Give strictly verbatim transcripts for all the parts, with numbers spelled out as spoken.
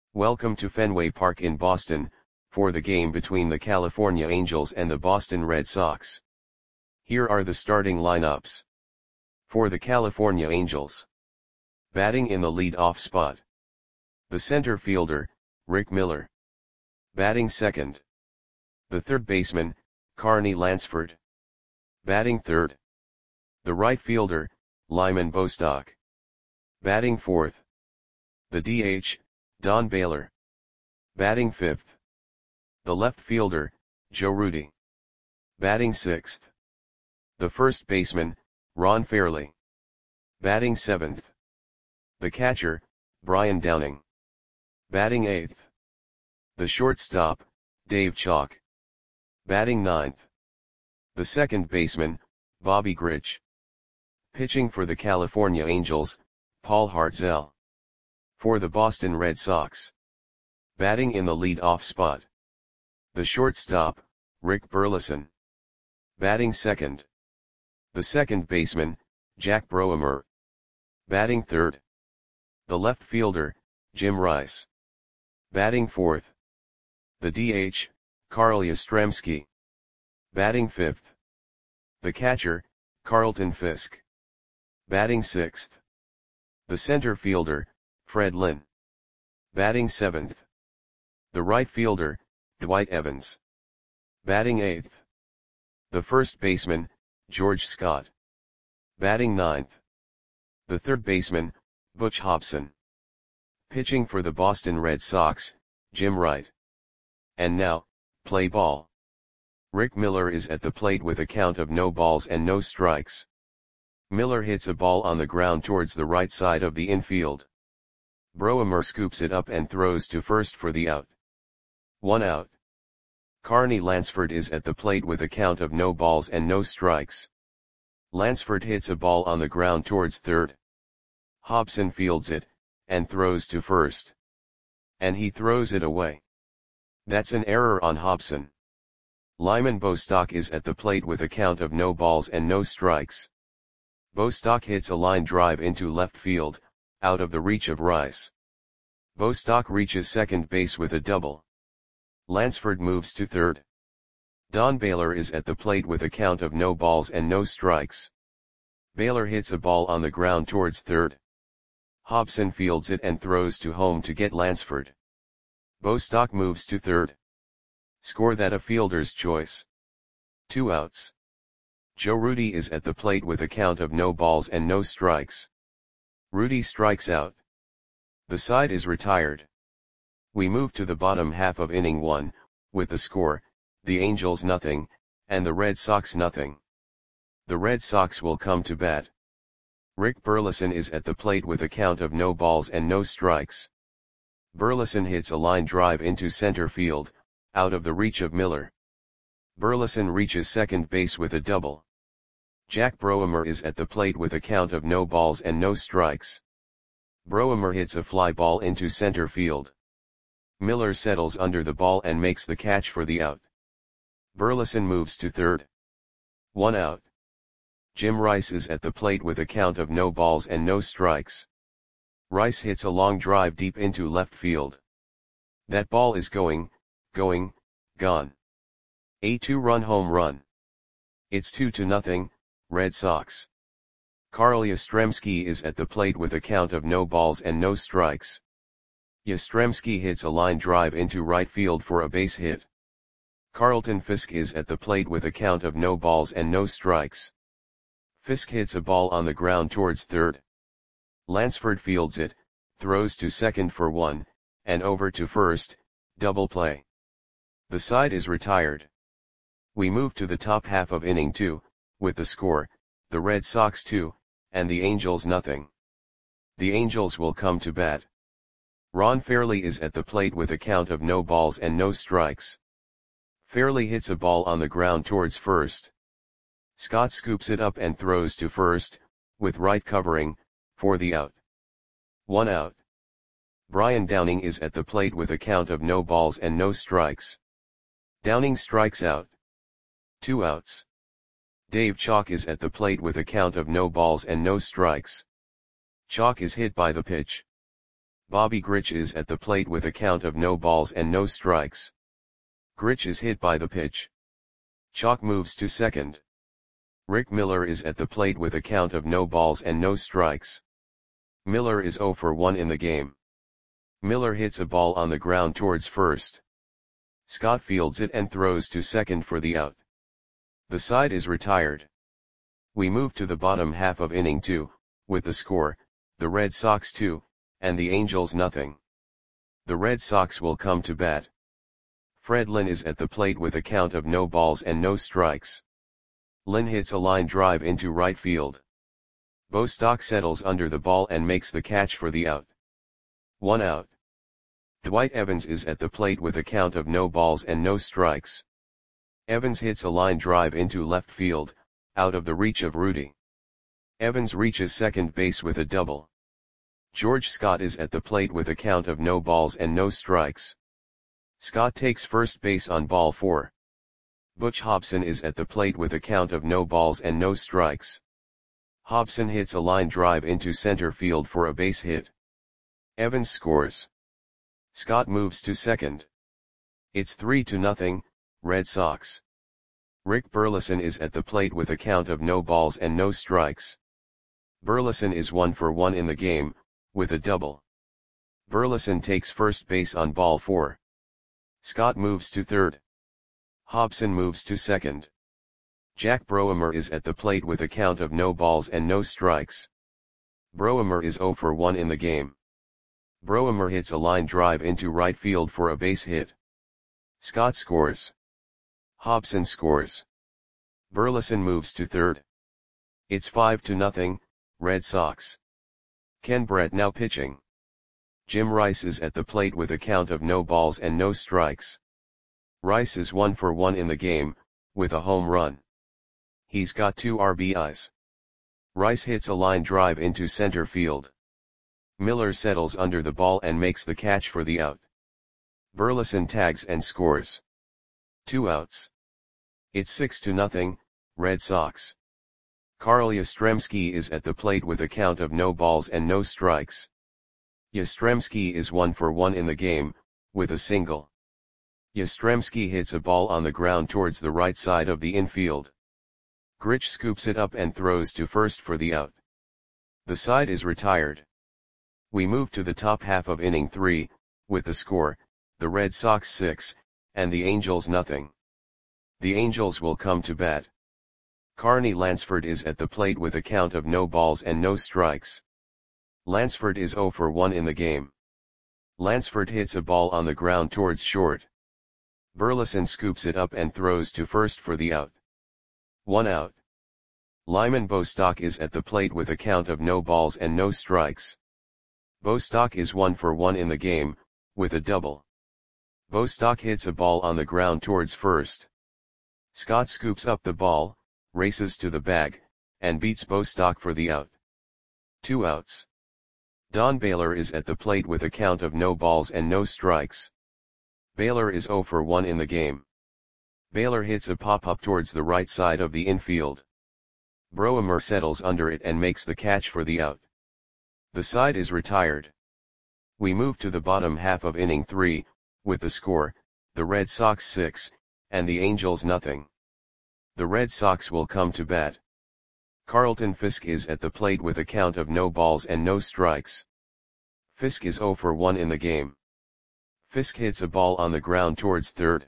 Welcome to Fenway Park in Boston, for the game between the California Angels and the Boston Red Sox. Here are the starting lineups. For the California Angels. Batting in the lead-off spot. The center fielder, Rick Miller. Batting second. The third baseman, Carney Lansford. Batting third. The right fielder, Lyman Bostock. Batting fourth. The D H, Don Baylor. Batting fifth. The left fielder, Joe Rudi. Batting sixth. The first baseman, Ron Fairly. Batting seventh. The catcher, Brian Downing. Batting eighth. The shortstop, Dave Chalk. Batting ninth. The second baseman, Bobby Grich. Pitching for the California Angels, Paul Hartzell. For the Boston Red Sox. Batting in the lead-off spot. The shortstop, Rick Burleson. Batting second. The second baseman, Jack Broemer. Batting third. The left fielder, Jim Rice. Batting fourth. The D H, Carl Yastrzemski. Batting fifth. The catcher, Carlton Fisk. Batting sixth. The center fielder, Fred Lynn. Batting seventh. The right fielder, Dwight Evans. Batting eighth. The first baseman, George Scott. Batting ninth. The third baseman, Butch Hobson. Pitching for the Boston Red Sox, Jim Wright. And now, play ball. Rick Miller is at the plate with a count of no balls and no strikes. Miller hits a ball on the ground towards the right side of the infield. Broemer scoops it up and throws to first for the out. One out. Carney Lansford is at the plate with a count of no balls and no strikes. Lansford hits a ball on the ground towards third. Hobson fields it, and throws to first. And he throws it away. That's an error on Hobson. Lyman Bostock is at the plate with a count of no balls and no strikes. Bostock hits a line drive into left field, out of the reach of Rice. Bostock reaches second base with a double. Lansford moves to third. Don Baylor is at the plate with a count of no balls and no strikes. Baylor hits a ball on the ground towards third. Hobson fields it and throws to home to get Lansford. Bostock moves to third. Score that a fielder's choice. Two outs. Joe Rudi is at the plate with a count of no balls and no strikes. Rudi strikes out. The side is retired. We move to the bottom half of inning one, with the score, the Angels nothing, and the Red Sox nothing. The Red Sox will come to bat. Rick Burleson is at the plate with a count of no balls and no strikes. Burleson hits a line drive into center field, out of the reach of Miller. Burleson reaches second base with a double. Jack Broemer is at the plate with a count of no balls and no strikes. Broemer hits a fly ball into center field. Miller settles under the ball and makes the catch for the out. Burleson moves to third. One out. Jim Rice is at the plate with a count of no balls and no strikes. Rice hits a long drive deep into left field. That ball is going, going, gone. A two-run home run. It's two to nothing, Red Sox. Carl Yastrzemski is at the plate with a count of no balls and no strikes. Yastrzemski hits a line drive into right field for a base hit. Carlton Fisk is at the plate with a count of no balls and no strikes. Fisk hits a ball on the ground towards third. Lansford fields it, throws to second for one, and over to first, double play. The side is retired. We move to the top half of inning two, with the score, the Red Sox two, and the Angels nothing. The Angels will come to bat. Ron Fairly is at the plate with a count of no balls and no strikes. Fairly hits a ball on the ground towards first. Scott scoops it up and throws to first, with right covering, for the out. One out. Brian Downing is at the plate with a count of no balls and no strikes. Downing strikes out. Two outs. Dave Chalk is at the plate with a count of no balls and no strikes. Chalk is hit by the pitch. Bobby Grich is at the plate with a count of no balls and no strikes. Grich is hit by the pitch. Chalk moves to second. Rick Miller is at the plate with a count of no balls and no strikes. Miller is zero for one in the game. Miller hits a ball on the ground towards first. Scott fields it and throws to second for the out. The side is retired. We move to the bottom half of inning two, with the score, the Red Sox two, and the Angels nothing. The Red Sox will come to bat. Fred Lynn is at the plate with a count of no balls and no strikes. Lynn hits a line drive into right field. Bostock settles under the ball and makes the catch for the out. One out. Dwight Evans is at the plate with a count of no balls and no strikes. Evans hits a line drive into left field, out of the reach of Rudy. Evans reaches second base with a double. George Scott is at the plate with a count of no balls and no strikes. Scott takes first base on ball four. Butch Hobson is at the plate with a count of no balls and no strikes. Hobson hits a line drive into center field for a base hit. Evans scores. Scott moves to second. It's three to nothing, Red Sox. Rick Burleson is at the plate with a count of no balls and no strikes. Burleson is one for one in the game, with a double. Burleson takes first base on ball four. Scott moves to third. Hobson moves to second. Jack Broemer is at the plate with a count of no balls and no strikes. Broemer is zero for one in the game. Broemer hits a line drive into right field for a base hit. Scott scores. Hobson scores. Burleson moves to third. It's five to nothing, Red Sox. Ken Brett now pitching. Jim Rice is at the plate with a count of no balls and no strikes. Rice is one for one in the game, with a home run. He's got two R B Is. Rice hits a line drive into center field. Miller settles under the ball and makes the catch for the out. Burleson tags and scores. Two outs. It's six to nothing, Red Sox. Carl Yastrzemski is at the plate with a count of no balls and no strikes. Yastrzemski is one for one in the game, with a single. Yastrzemski hits a ball on the ground towards the right side of the infield. Grich scoops it up and throws to first for the out. The side is retired. We move to the top half of inning three, with the score, the Red Sox six, and the Angels nothing. The Angels will come to bat. Carney Lansford is at the plate with a count of no balls and no strikes. Lansford is zero for one in the game. Lansford hits a ball on the ground towards short. Burleson scoops it up and throws to first for the out. One out. Lyman Bostock is at the plate with a count of no balls and no strikes. Bostock is one for one in the game, with a double. Bostock hits a ball on the ground towards first. Scott scoops up the ball, races to the bag, and beats Bostock for the out. Two outs. Don Baylor is at the plate with a count of no balls and no strikes. Baylor is zero for one in the game. Baylor hits a pop-up towards the right side of the infield. Broemer settles under it and makes the catch for the out. The side is retired. We move to the bottom half of inning three, with the score, the Red Sox six, and the Angels nothing. The Red Sox will come to bat. Carlton Fisk is at the plate with a count of no balls and no strikes. Fisk is zero for one in the game. Fisk hits a ball on the ground towards third.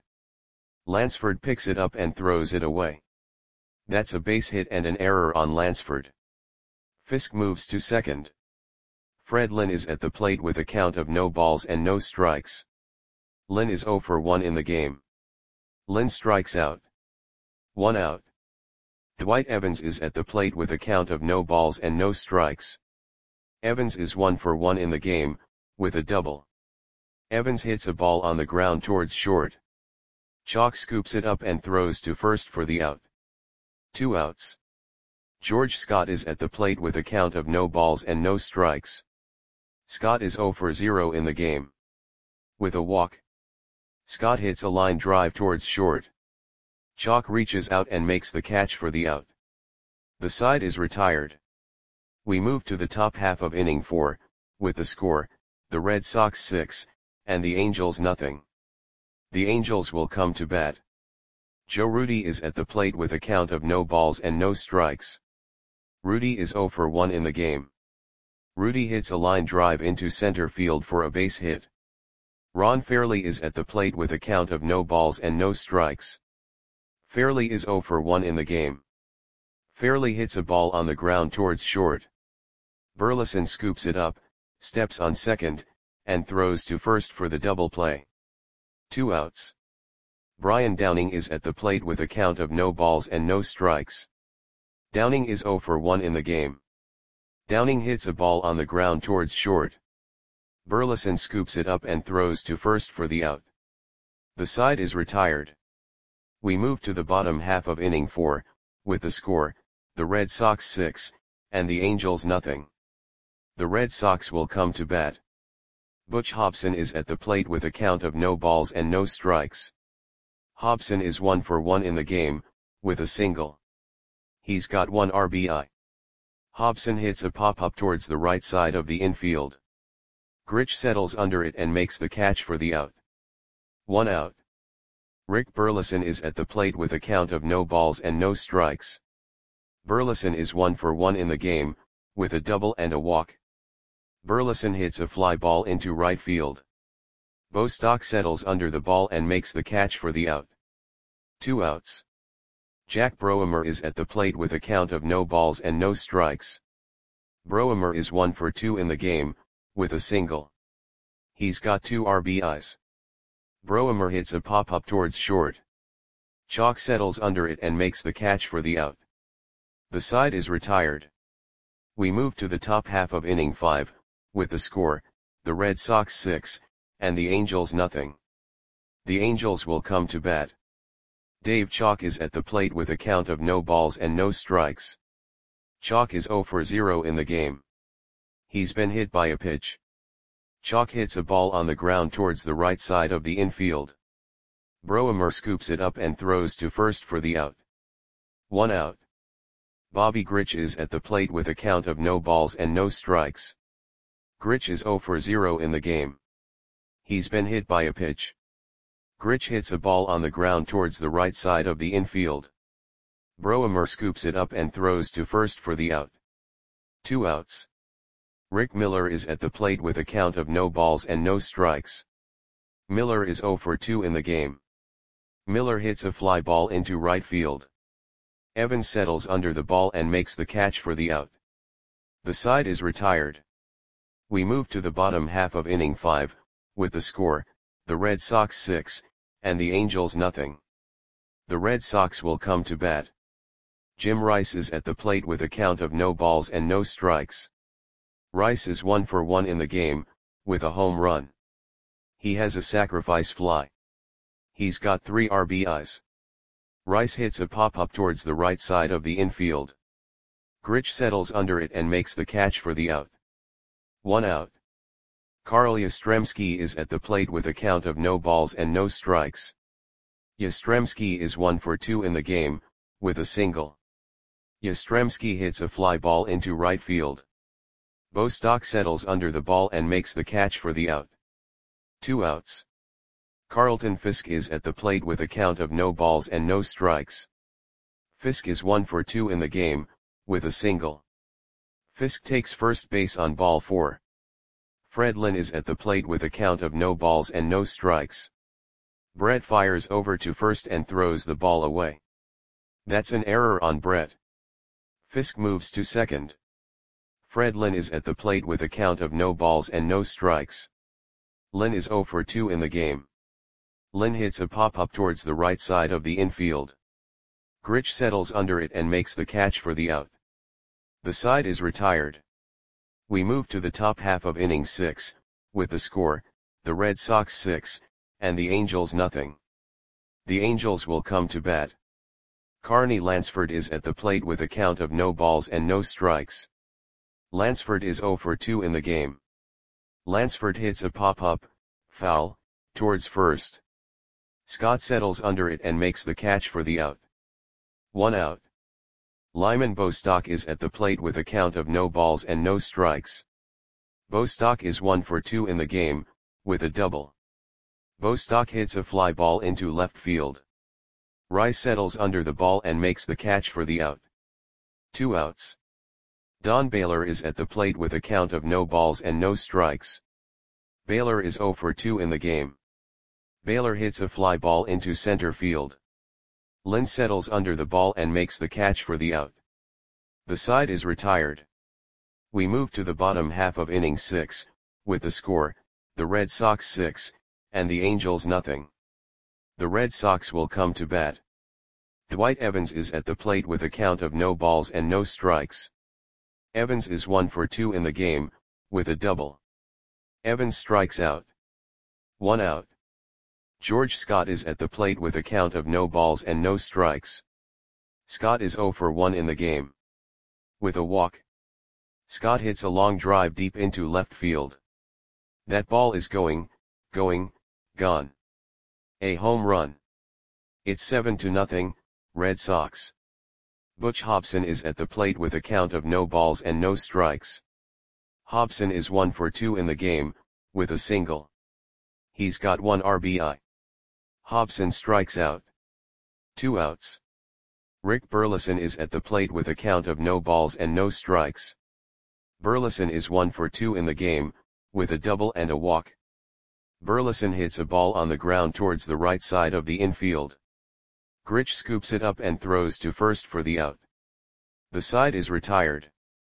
Lansford picks it up and throws it away. That's a base hit and an error on Lansford. Fisk moves to second. Fred Lynn is at the plate with a count of no balls and no strikes. Lynn is zero for one in the game. Lynn strikes out. One out. Dwight Evans is at the plate with a count of no balls and no strikes. Evans is one for one in the game, with a double. Evans hits a ball on the ground towards short. Chalk scoops it up and throws to first for the out. Two outs. George Scott is at the plate with a count of no balls and no strikes. Scott is zero for zero in the game. With a walk. Scott hits a line drive towards short. Chalk reaches out and makes the catch for the out. The side is retired. We move to the top half of inning four, with the score, the Red Sox six, and the Angels nothing. The Angels will come to bat. Joe Rudi is at the plate with a count of no balls and no strikes. Rudi is zero for one in the game. Rudi hits a line drive into center field for a base hit. Ron Fairly is at the plate with a count of no balls and no strikes. Fairly is zero for one in the game. Fairly hits a ball on the ground towards short. Burleson scoops it up, steps on second, and throws to first for the double play. Two outs. Brian Downing is at the plate with a count of no balls and no strikes. Downing is zero for one in the game. Downing hits a ball on the ground towards short. Burleson scoops it up and throws to first for the out. The side is retired. We move to the bottom half of inning four, with the score, the Red Sox six, and the Angels nothing. The Red Sox will come to bat. Butch Hobson is at the plate with a count of no balls and no strikes. Hobson is one for one in the game, with a single. He's got one R B I. Hobson hits a pop-up towards the right side of the infield. Grich settles under it and makes the catch for the out. One out. Rick Burleson is at the plate with a count of no balls and no strikes. Burleson is one for one in the game, with a double and a walk. Burleson hits a fly ball into right field. Bostock settles under the ball and makes the catch for the out. Two outs. Jack Broemer is at the plate with a count of no balls and no strikes. Broemer is one for two in the game, with a single. He's got two R B Is. Broemer hits a pop-up towards short. Chalk settles under it and makes the catch for the out. The side is retired. We move to the top half of inning five, with the score, the Red Sox six, and the Angels nothing. The Angels will come to bat. Dave Chalk is at the plate with a count of no balls and no strikes. Chalk is zero for zero in the game. He's been hit by a pitch. Chalk hits a ball on the ground towards the right side of the infield. Broemer scoops it up and throws to first for the out. One out. Bobby Grich is at the plate with a count of no balls and no strikes. Grich is zero for zero in the game. He's been hit by a pitch. Grich hits a ball on the ground towards the right side of the infield. Broemer scoops it up and throws to first for the out. Two outs. Rick Miller is at the plate with a count of no balls and no strikes. Miller is zero for two in the game. Miller hits a fly ball into right field. Evans settles under the ball and makes the catch for the out. The side is retired. We move to the bottom half of inning five, with the score, the Red Sox six, and the Angels nothing. The Red Sox will come to bat. Jim Rice is at the plate with a count of no balls and no strikes. Rice is one for one in the game, with a home run. He has a sacrifice fly. He's got three R B Is. Rice hits a pop-up towards the right side of the infield. Grich settles under it and makes the catch for the out. One out. Carl Yastrzemski is at the plate with a count of no balls and no strikes. Yastrzemski is one for two in the game, with a single. Yastrzemski hits a fly ball into right field. Bostock settles under the ball and makes the catch for the out. Two outs. Carlton Fisk is at the plate with a count of no balls and no strikes. Fisk is one for two in the game, with a single. Fisk takes first base on ball four. Fred Lynn is at the plate with a count of no balls and no strikes. Brett fires over to first and throws the ball away. That's an error on Brett. Fisk moves to second. Fred Lynn is at the plate with a count of no balls and no strikes. Lynn is zero for two in the game. Lynn hits a pop-up towards the right side of the infield. Grich settles under it and makes the catch for the out. The side is retired. We move to the top half of inning six, with the score, the Red Sox six, and the Angels nothing. The Angels will come to bat. Carney Lansford is at the plate with a count of no balls and no strikes. Lansford is zero for two in the game. Lansford hits a pop-up, foul, towards first. Scott settles under it and makes the catch for the out. One out. Lyman Bostock is at the plate with a count of no balls and no strikes. Bostock is one for two in the game, with a double. Bostock hits a fly ball into left field. Rice settles under the ball and makes the catch for the out. Two outs. Don Baylor is at the plate with a count of no balls and no strikes. Baylor is zero for two in the game. Baylor hits a fly ball into center field. Lynn settles under the ball and makes the catch for the out. The side is retired. We move to the bottom half of inning six, with the score, the Red Sox six, and the Angels nothing. The Red Sox will come to bat. Dwight Evans is at the plate with a count of no balls and no strikes. Evans is one for two in the game, with a double. Evans strikes out. One out. George Scott is at the plate with a count of no balls and no strikes. Scott is zero for one in the game. With a walk. Scott hits a long drive deep into left field. That ball is going, going, gone. A home run. It's seven to nothing, Red Sox. Butch Hobson is at the plate with a count of no balls and no strikes. Hobson is one for two in the game, with a single. He's got one R B I. Hobson strikes out. Two outs. Rick Burleson is at the plate with a count of no balls and no strikes. Burleson is one for two in the game, with a double and a walk. Burleson hits a ball on the ground towards the right side of the infield. Grich scoops it up and throws to first for the out. The side is retired.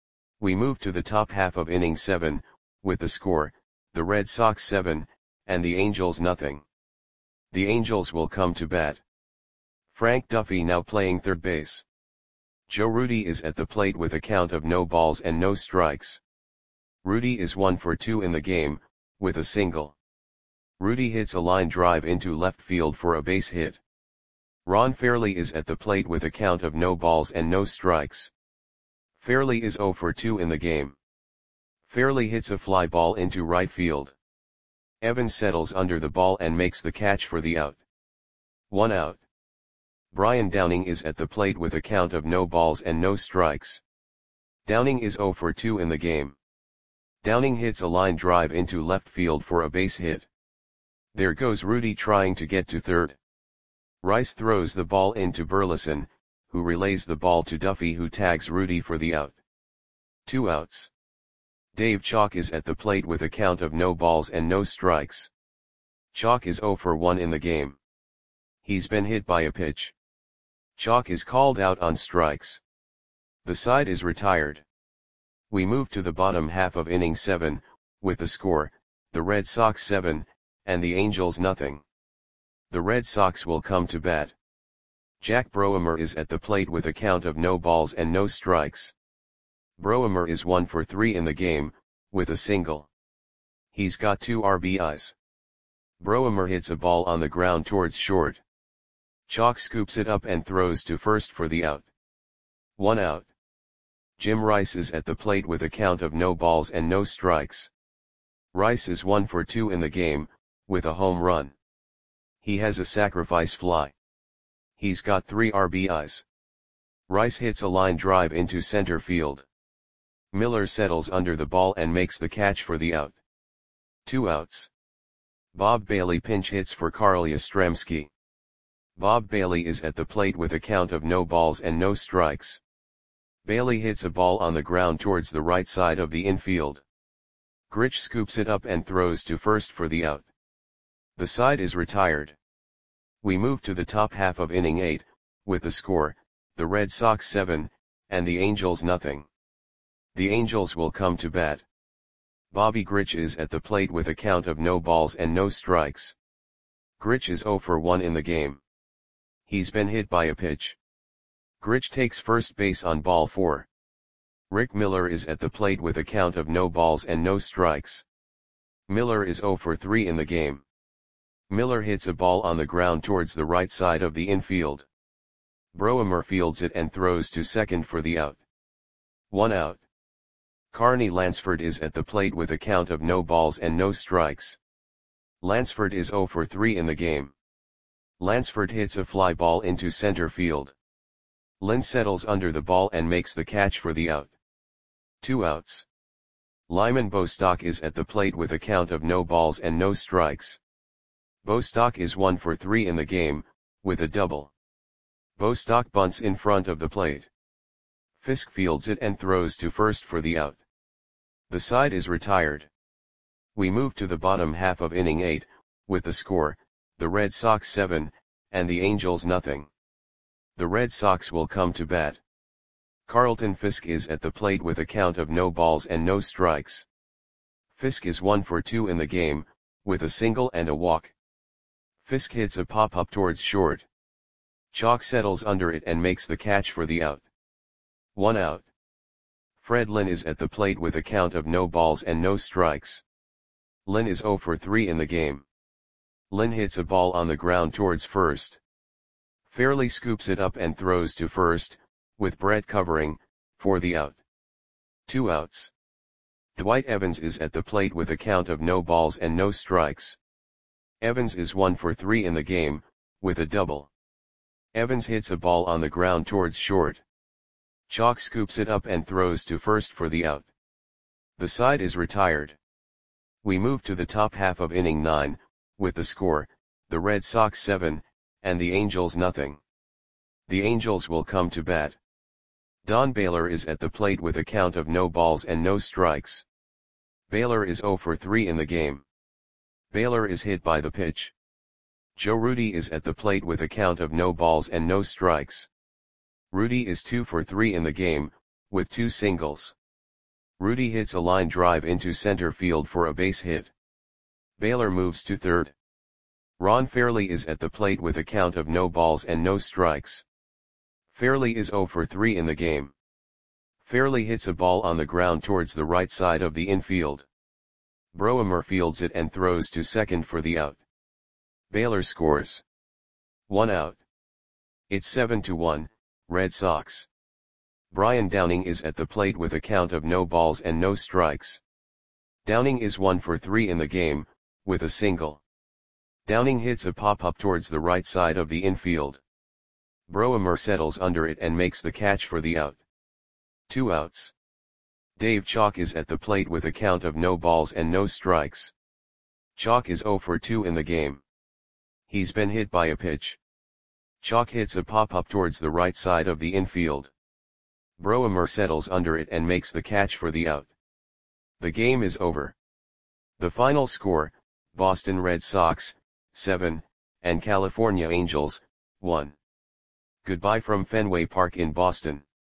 We move to the top half of inning seven, with the score, the Red Sox seven, and the Angels nothing. The Angels will come to bat. Frank Duffy now playing third base. Joe Rudi is at the plate with a count of no balls and no strikes. Rudi is one for two in the game, with a single. Rudi hits a line drive into left field for a base hit. Ron Fairley is at the plate with a count of no balls and no strikes. Fairley is zero for two in the game. Fairley hits a fly ball into right field. Evans settles under the ball and makes the catch for the out. One out. Brian Downing is at the plate with a count of no balls and no strikes. Downing is zero for two in the game. Downing hits a line drive into left field for a base hit. There goes Rudi trying to get to third. Rice throws the ball into Burleson, who relays the ball to Duffy, who tags Rudi for the out. Two outs. Dave Chalk is at the plate with a count of no balls and no strikes. Chalk is zero for one in the game. He's been hit by a pitch. Chalk is called out on strikes. The side is retired. We move to the bottom half of inning seven, with the score, the Red Sox seven, and the Angels nothing. The Red Sox will come to bat. Jack Broemer is at the plate with a count of no balls and no strikes. Broemer is one for three in the game, with a single. He's got two R B Is. Broemer hits a ball on the ground towards short. Chalk scoops it up and throws to first for the out. One out. Jim Rice is at the plate with a count of no balls and no strikes. Rice is one for two in the game, with a home run. He has a sacrifice fly. He's got three R B Is. Rice hits a line drive into center field. Miller settles under the ball and makes the catch for the out. Two outs. Bob Bailey pinch hits for Carl Yastrzemski. Bob Bailey is at the plate with a count of no balls and no strikes. Bailey hits a ball on the ground towards the right side of the infield. Grich scoops it up and throws to first for the out. The side is retired. We move to the top half of inning eight, with the score, the Red Sox seven, and the Angels nothing. The Angels will come to bat. Bobby Grich is at the plate with a count of no balls and no strikes. Grich is zero for one in the game. He's been hit by a pitch. Grich takes first base on ball four. Rick Miller is at the plate with a count of no balls and no strikes. Miller is zero for three in the game. Miller hits a ball on the ground towards the right side of the infield. Broemer fields it and throws to second for the out. One out. Carney Lansford is at the plate with a count of no balls and no strikes. Lansford is zero for three in the game. Lansford hits a fly ball into center field. Lynn settles under the ball and makes the catch for the out. Two outs. Lyman Bostock is at the plate with a count of no balls and no strikes. Bostock is one for three in the game, with a double. Bostock bunts in front of the plate. Fisk fields it and throws to first for the out. The side is retired. We move to the bottom half of inning eight, with the score, the Red Sox seven, and the Angels nothing. The Red Sox will come to bat. Carlton Fisk is at the plate with a count of no balls and no strikes. Fisk is one for two in the game, with a single and a walk. Fisk hits a pop-up towards short. Chalk settles under it and makes the catch for the out. One out. Fred Lynn is at the plate with a count of no balls and no strikes. Lynn is zero for three in the game. Lynn hits a ball on the ground towards first. Fairley scoops it up and throws to first, with Brett covering, for the out. Two outs. Dwight Evans is at the plate with a count of no balls and no strikes. Evans is one for three in the game, with a double. Evans hits a ball on the ground towards short. Chalk scoops it up and throws to first for the out. The side is retired. We move to the top half of inning nine, with the score, the Red Sox seven, and the Angels nothing. The Angels will come to bat. Don Baylor is at the plate with a count of no balls and no strikes. Baylor is zero for three in the game. Baylor is hit by the pitch. Joe Rudi is at the plate with a count of no balls and no strikes. Rudi is two for three in the game, with two singles. Rudi hits a line drive into center field for a base hit. Baylor moves to third. Ron Fairly is at the plate with a count of no balls and no strikes. Fairly is zero for three in the game. Fairly hits a ball on the ground towards the right side of the infield. Broemer fields it and throws to second for the out. Baylor scores. One out. It's seven to one, Red Sox. Brian Downing is at the plate with a count of no balls and no strikes. Downing is one for three in the game, with a single. Downing hits a pop-up towards the right side of the infield. Broemer settles under it and makes the catch for the out. Two outs. Dave Chalk is at the plate with a count of no balls and no strikes. Chalk is zero for two in the game. He's been hit by a pitch. Chalk hits a pop-up towards the right side of the infield. Broemer settles under it and makes the catch for the out. The game is over. The final score, Boston Red Sox, seven, and California Angels, one. Goodbye from Fenway Park in Boston.